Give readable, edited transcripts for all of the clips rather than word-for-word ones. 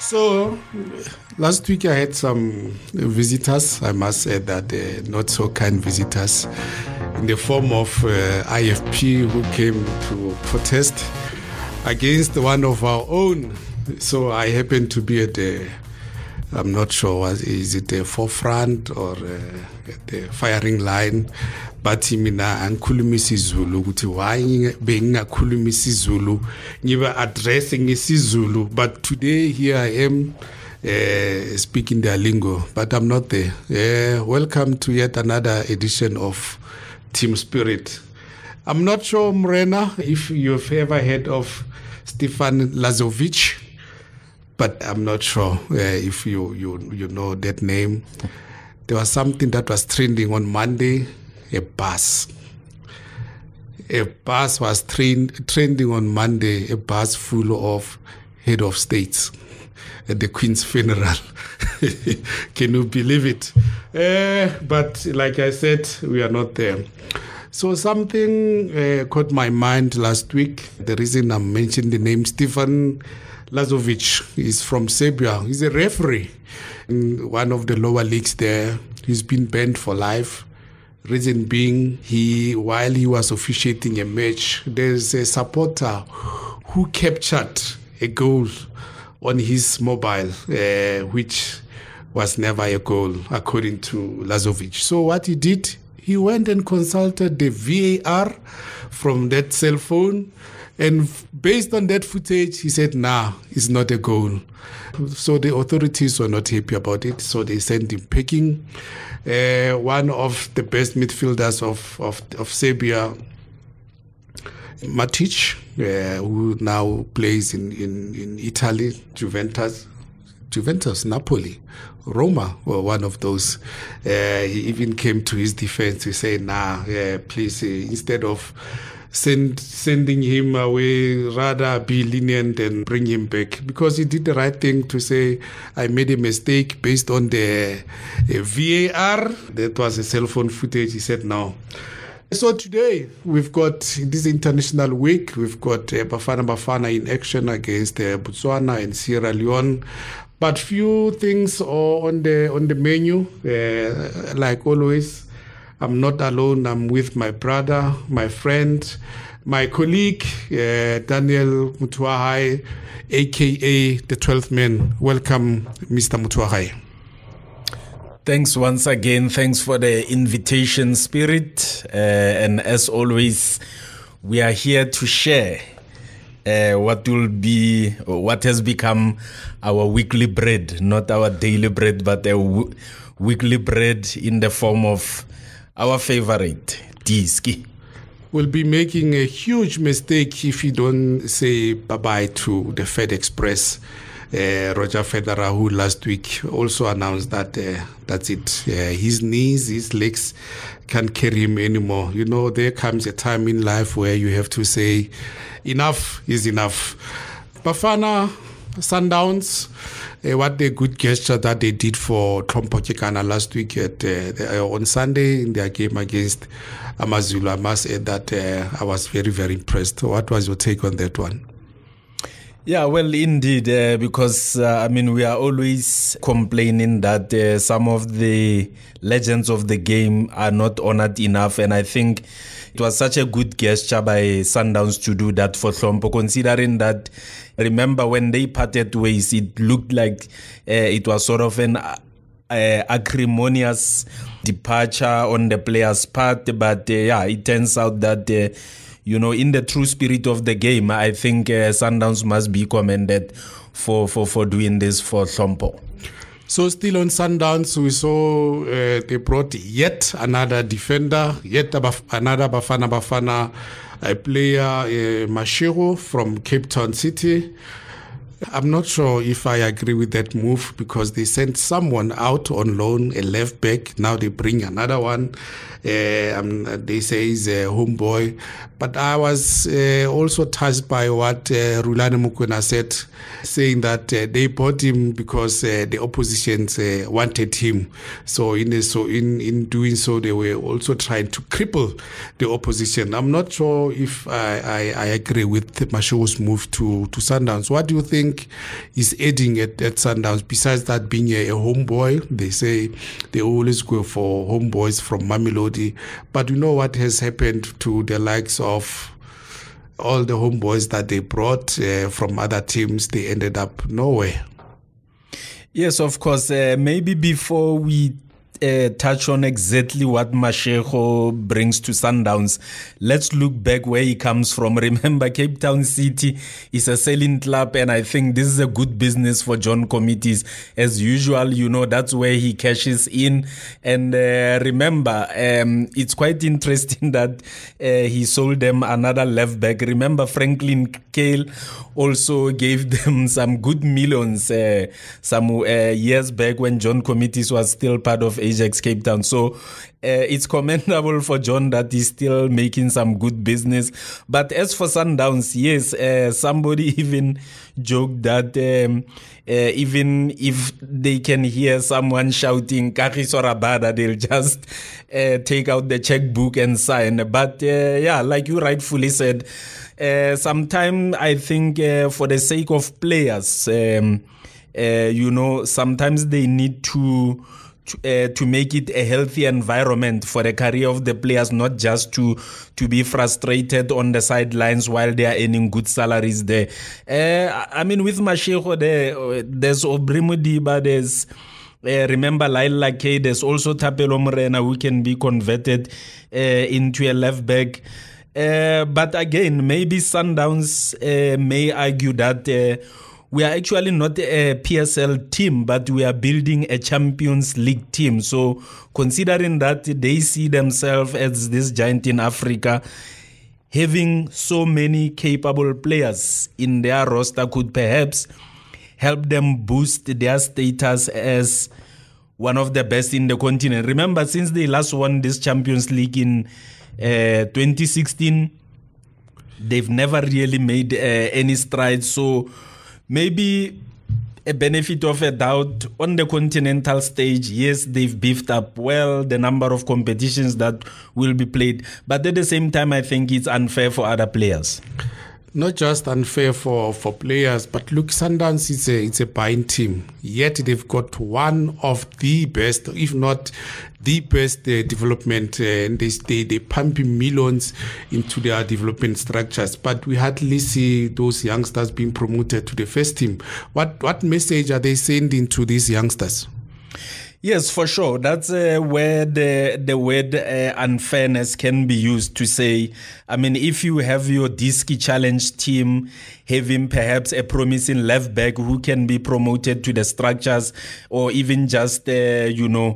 So, last week I had some visitors, I must say that not so kind visitors, in the form of IFP who came to protest against one of our own. So I happened to be at I'm not sure, is it the forefront or the firing line? But mina angikhulumisa isiZulu ukuthi why bengingakhulumisa isiZulu ngiba addressing isiZulu, but today here I am speaking their lingo, but I'm not there. Welcome to yet another edition of Team Spirit. I'm not sure, Morena, if you've ever heard of Stefan Lazovic, but I'm not sure if you know that name. There was something that was trending on Monday. A bus was trending on Monday, a bus full of head of states at the Queen's funeral. Can you believe it? But like I said, we are not there. So something caught my mind last week. The reason I mentioned the name Stefan Lazovic is from Serbia. He's a referee in one of the lower leagues there. He's been banned for life. Reason being, while he was officiating a match, there's a supporter who captured a goal on his mobile, which was never a goal, according to Lazovic. So what he did, he went and consulted the VAR from that cell phone, and based on that footage, he said, nah, it's not a goal. So the authorities were not happy about it, so they sent him packing. One of the best midfielders of Serbia, Matic, who now plays in Italy, Juventus, Napoli, Roma, were one of those. He even came to his defense to say, nah, please, instead of sending him away, rather be lenient and bring him back, because he did the right thing to say, I made a mistake based on the VAR. That was a cell phone footage. He said no. So today we've got this international week. We've got Bafana in action against Botswana and Sierra Leone. But few things are on the menu. Like always, I'm not alone. I'm with my brother, my friend, my colleague, Daniel Mutuahai, a.k.a. the 12th man. Welcome, Mr. Mutuahai. Thanks once again. Thanks for the invitation, Spirit. And as always, we are here to share what has become our weekly bread, not our daily bread, but a weekly bread in the form of our favorite, Diski. We'll be making a huge mistake if you don't say bye-bye to the Fed Express. Roger Federer, who last week also announced that that's it. His knees, his legs can't carry him anymore. You know, there comes a time in life where you have to say, enough is enough. Bafana, Sundowns, what a good gesture that they did for Trompo Kekana last week on Sunday in their game against Amazulu. I must add that I was very, very impressed. What was your take on that one? Yeah, well, indeed, because, we are always complaining that some of the legends of the game are not honored enough. And I think it was such a good gesture by Sundowns to do that for Hlompo, considering that, remember, when they parted ways, it looked like it was sort of an acrimonious departure on the player's part. But, it turns out that in the true spirit of the game, I think Sundowns must be commended for doing this for Hlompo. So still on Sundowns, we saw they brought yet another defender, yet another Bafana player, Mashiro from Cape Town City. I'm not sure if I agree with that move, because they sent someone out on loan, a left back. Now they bring another one. They say he's a homeboy. But I was also touched by what Rulani Mukwena said, saying that they bought him because the oppositions wanted him. So in doing so, they were also trying to cripple the opposition. I'm not sure if I agree with Mashiro's move to Sundowns. What do you think think is adding at Sundowns? Besides that being a homeboy, they say they always go for homeboys from Mamelodi. But you know what has happened to the likes of all the homeboys that they brought from other teams? They ended up nowhere. Yes, of course. Maybe before we touch on exactly what Mashego brings to Sundowns, let's look back where he comes from. Remember, Cape Town City is a selling club, and I think this is a good business for John Committees. As usual, you know, that's where he cashes in. And remember, it's quite interesting that he sold them another left back. Remember, Franklin Kale also gave them some good millions some years back when John Committees was still part of Ajax Cape Town. So it's commendable for John that he's still making some good business. But as for Sundowns, yes, somebody even joked that even if they can hear someone shouting Kagiso Rabada, they'll just take out the checkbook and sign. But yeah, like you rightfully said, sometimes I think for the sake of players, you know, sometimes they need to make it a healthy environment for the career of the players, not just to be frustrated on the sidelines while they are earning good salaries there. I mean, with Mashego there's Aubrey Modiba, there's remember Laila K, there's also Tapelo Morena who can be converted into a left back. But again, maybe Sundowns may argue that we are actually not a PSL team, but we are building a Champions League team. So considering that they see themselves as this giant in Africa, having so many capable players in their roster could perhaps help them boost their status as one of the best in the continent. Remember, since they last won this Champions League in 2016, they've never really made any strides. So maybe a benefit of a doubt on the continental stage. Yes, they've beefed up well the number of competitions that will be played, but at the same time, I think it's unfair for other players. Not just unfair for players, but look, Sundowns it's a buying team. Yet they've got one of the best, if not the best development, and they pump millions into their development structures. But we hardly see those youngsters being promoted to the first team. What message are they sending to these youngsters? Yes, for sure. That's where the word unfairness can be used to say, I mean, if you have your Diski Challenge team having perhaps a promising left back who can be promoted to the structures, or even just, given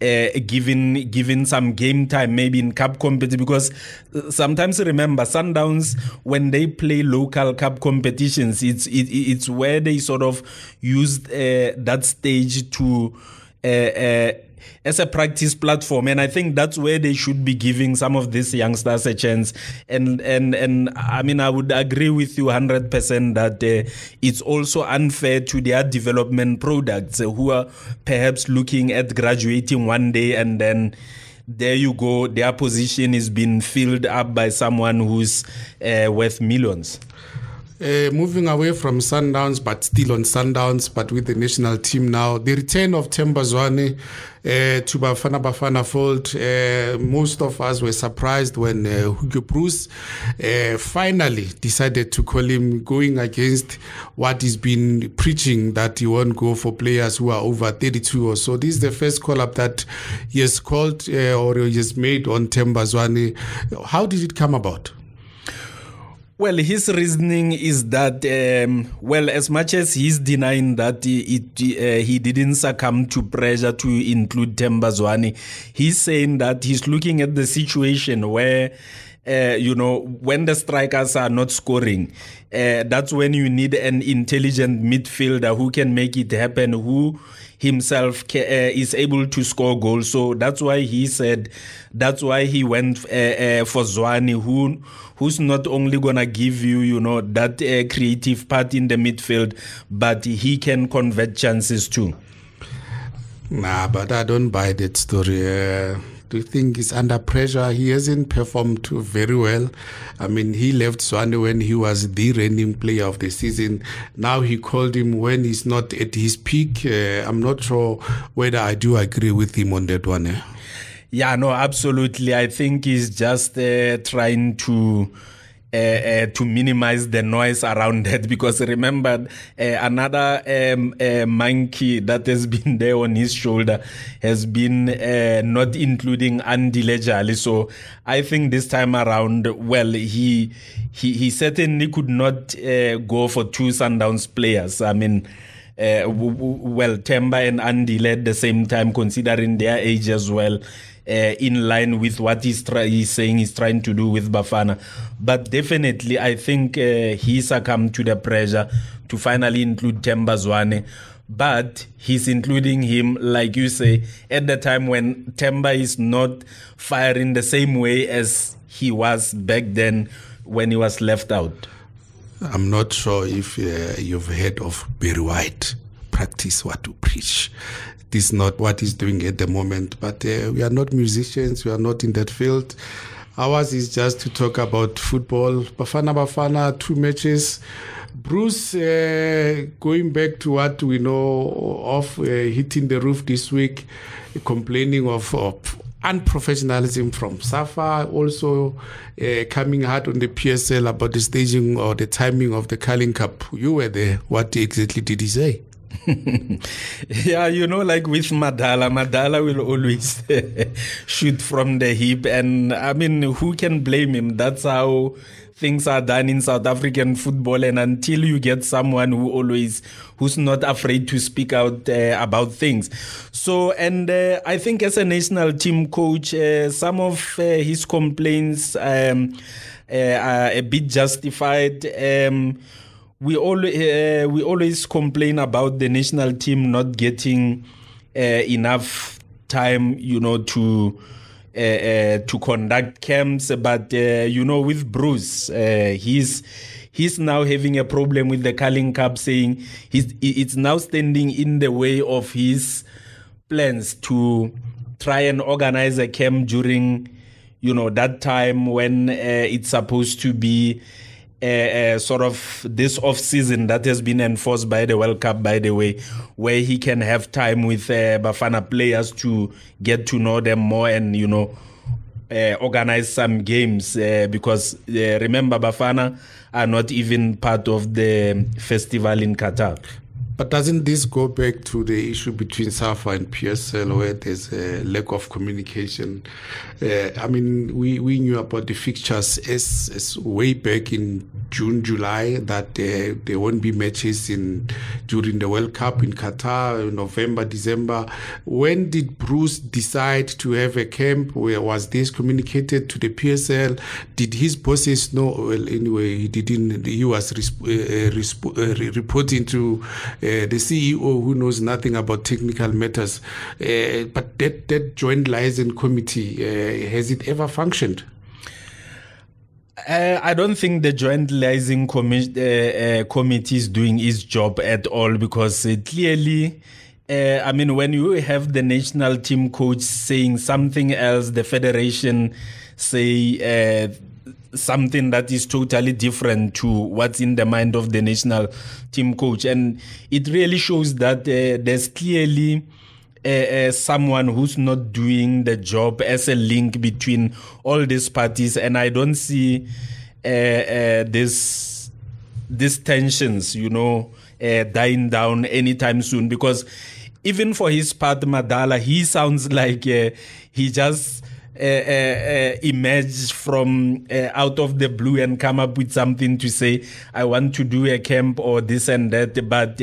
some game time, maybe in cup competition, because sometimes remember, Sundowns, when they play local cup competitions, it's where they sort of use that stage to as a practice platform, and I think that's where they should be giving some of these youngsters a chance. And I mean, I would agree with you 100% that it's also unfair to their development products who are perhaps looking at graduating one day, and then there you go, their position is being filled up by someone who's worth millions. Moving away from Sundowns, but still on Sundowns, but with the national team now. The return of Themba Zwane to Bafana fold. Most of us were surprised when Hugo Bruce finally decided to call him, going against what he's been preaching, that he won't go for players who are over 32 or so. This is the first call-up that he has called or he has made on Themba Zwane. How did it come about? Well, his reasoning is that, as much as he's denying that he didn't succumb to pressure to include Themba Zwane, he's saying that he's looking at the situation where, when the strikers are not scoring, that's when you need an intelligent midfielder who can make it happen, who himself is able to score goals. So that's why he said, that's why he went for Zwane, who's not only gonna give you, that creative part in the midfield, but he can convert chances too. Nah, but I don't buy that story. Do you think he's under pressure? He hasn't performed very well. I mean, he left Zwane when he was the reigning player of the season. Now he called him when he's not at his peak. I'm not sure whether I do agree with him on that one. Yeah, no, absolutely. I think he's just trying to minimize the noise around that, because remember, another monkey that has been there on his shoulder has been not including Andile Jali. So I think this time around, well, he certainly could not go for two Sundowns players. I mean, well, Themba and Andile at the same time, considering their age as well. In line with what he's saying he's trying to do with Bafana. But definitely, I think he succumbed to the pressure to finally include Themba Zwane. But he's including him, like you say, at the time when Themba is not firing the same way as he was back then when he was left out. I'm not sure if you've heard of Barry White. Practice what you preach. This is not what he's doing at the moment, but we are not musicians, we are not in that field. Ours is just to talk about football. Bafana, 2 matches. Bruce, going back to what we know of hitting the roof this week, complaining of unprofessionalism from SAFA, also coming hard on the PSL about the staging or the timing of the Carling Cup. You were there. What exactly did he say? Yeah, you know, like with Madala will always shoot from the hip, and I mean, who can blame him? That's how things are done in South African football, and until you get someone who's not afraid to speak out about things. So, and I think as a national team coach, some of his complaints are a bit justified. We always complain about the national team not getting enough time, you know, to conduct camps. But you know, with Bruce, he's now having a problem with the Carling Cup, saying it's now standing in the way of his plans to try and organize a camp during, you know, that time when it's supposed to be sort of this off-season that has been enforced by the World Cup, by the way, where he can have time with Bafana players to get to know them more and, you know, organize some games. Because remember, Bafana are not even part of the festival in Qatar. But doesn't this go back to the issue between SAFA and PSL, where there's a lack of communication? I mean, we knew about the fixtures as way back in June, July, that there won't be matches during the World Cup in Qatar, November, December. When did Bruce decide to have a camp? Where was this communicated to the PSL? Did his bosses know? Well, anyway, he didn't. He was reporting to the CEO, who knows nothing about technical matters. But that joint liaison committee, has it ever functioned? I don't think the joint liaison committee is doing its job at all, because clearly, I mean, when you have the national team coach saying something else, the federation say something that is totally different to what's in the mind of the national team coach. And it really shows that there's clearly someone who's not doing the job as a link between all these parties. And I don't see these tensions, you know, dying down anytime soon. Because even for his part, Madala, he sounds like he just emerge from out of the blue and come up with something to say, I want to do a camp or this and that. But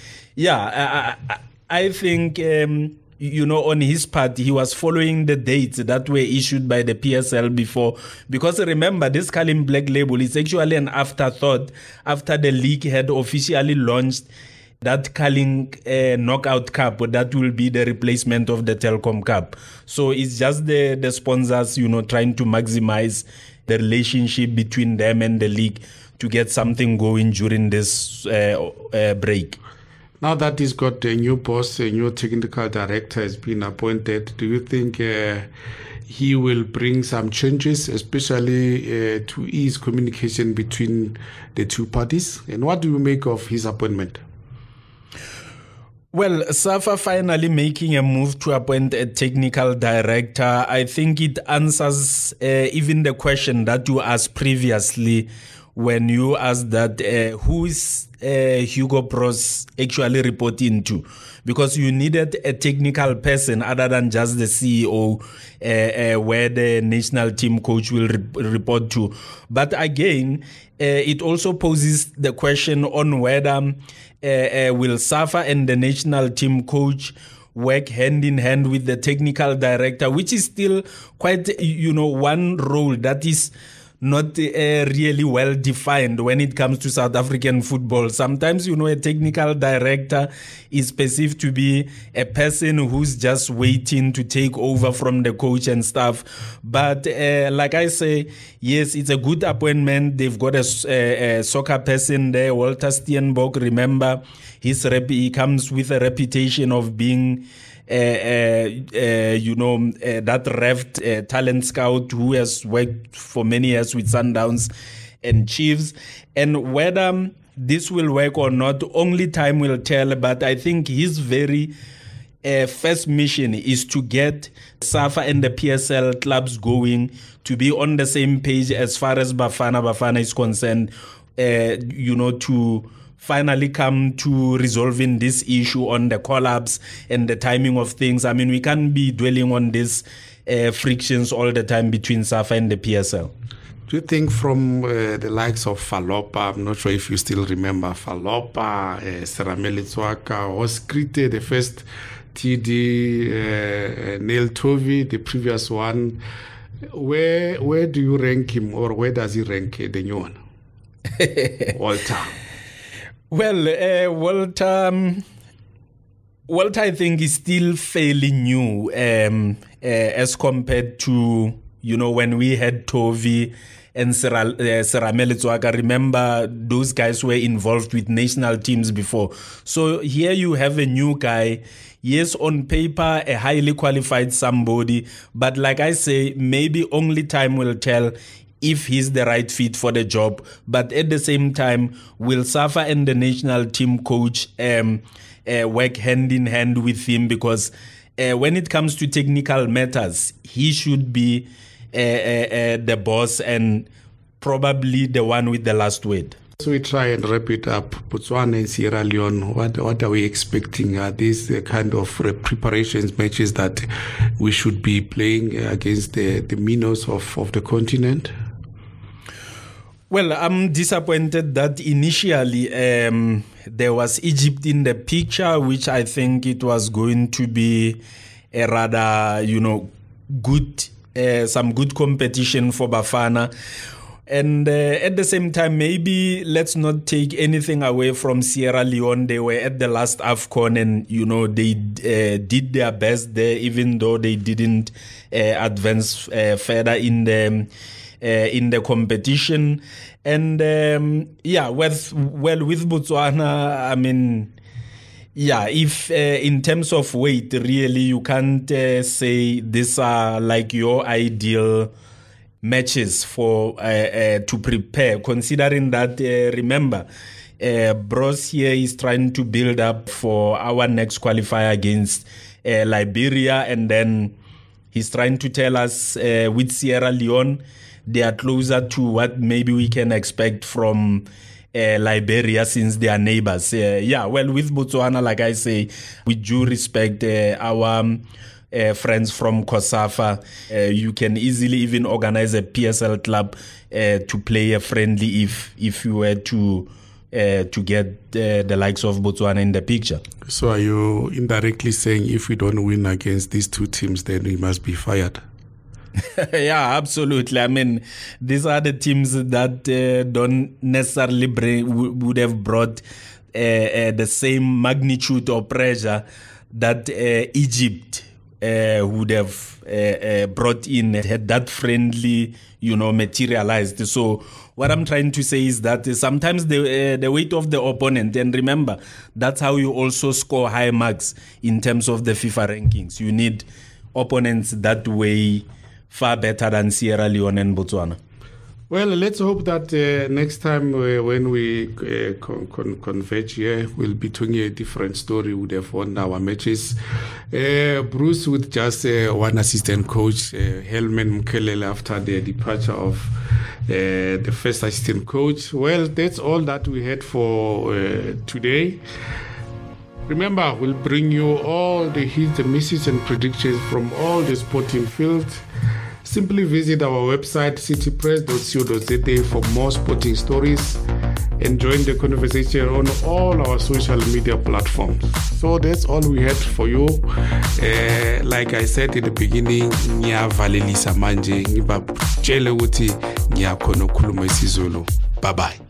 I think, you know, on his part, he was following the dates that were issued by the PSL before. Because remember, this Carling Black Label is actually an afterthought after the league had officially launched that Carling Knockout Cup, that will be the replacement of the Telkom Cup. So it's just the sponsors, you know, trying to maximize the relationship between them and the league to get something going during this break. Now that he's got a new boss, a new technical director has been appointed, do you think he will bring some changes, especially to ease communication between the two parties? And what do you make of his appointment? Well, SAFA finally making a move to appoint a technical director, I think it answers even the question that you asked previously when you asked that who is Hugo Broos actually reporting to, because you needed a technical person other than just the CEO where the national team coach will report to. But again, it also poses the question on whether will SAFA and the national team coach work hand in hand with the technical director, which is still quite, one role that is not really well defined when it comes to South African football. Sometimes, a technical director is perceived to be a person who's just waiting to take over from the coach and stuff. But like I say, yes, it's a good appointment. They've got a soccer person there, Walter Steenbok. Remember, he comes with a reputation of being that revved talent scout who has worked for many years with Sundowns and Chiefs. And whether this will work or not, only time will tell. But I think his very first mission is to get SAFA and the PSL clubs going to be on the same page as far as Bafana is concerned, to finally come to resolving this issue on the collapse and the timing of things. I mean, we can't be dwelling on these frictions all the time between SAFA and the PSL. Do you think from the likes of Falopa, I'm not sure if you still remember Falopa, Serame Letswaka, Oskrite, the first TD, Neil Tovey, the previous one, where do you rank him, or where does he rank the new one? Walter. Well, Walter, I think, is still fairly new as compared to, when we had Tovey and Serame Letswaka. Remember, those guys were involved with national teams before. So here you have a new guy. Yes, on paper, a highly qualified somebody. But like I say, maybe only time will tell if he's the right fit for the job. But at the same time, will SAFA and the national team coach work hand in hand with him? Because when it comes to technical matters, he should be the boss and probably the one with the last word. So we try and wrap it up. Botswana and Sierra Leone, what are we expecting? Are these the kind of preparations matches that we should be playing against the minnows of the continent? Well, I'm disappointed that initially there was Egypt in the picture, which I think it was going to be a rather, good, some good competition for Bafana. And at the same time, maybe let's not take anything away from Sierra Leone. They were at the last AFCON and, they did their best there, even though they didn't advance further in the competition. And with Botswana, I mean, if in terms of weight, really, you can't say these are like your ideal matches for to prepare, considering that remember, Broos here is trying to build up for our next qualifier against Liberia, and then he's trying to tell us with Sierra Leone they are closer to what maybe we can expect from Liberia, since they are neighbors. With Botswana, like I say, we do respect our friends from COSAFA. You can easily even organize a PSL club to play a friendly if you were to get the likes of Botswana in the picture. So are you indirectly saying if we don't win against these two teams, then we must be fired? Yeah, absolutely. I mean, these are the teams that don't necessarily would have brought the same magnitude of pressure that Egypt would have brought in had that friendly, materialized. So what I'm trying to say is that sometimes the weight of the opponent, and remember, that's how you also score high marks in terms of the FIFA rankings. You need opponents that weigh far better than Sierra Leone and Botswana. Well, let's hope that next time when we converge here, we'll be telling a different story. We would have won our matches. Bruce with just one assistant coach, Helman Mkelele, after the departure of the first assistant coach. Well, that's all that we had for today. Remember, we'll bring you all the hits, the misses, and predictions from all the sporting fields. Simply visit our website, citypress.co.za, for more sporting stories and join the conversation on all our social media platforms. So that's all we had for you. Like I said in the beginning, ngiyavalelisa manje, ngibachele ukuthi ngiyakhona ukukhuluma isiZulu. Bye bye.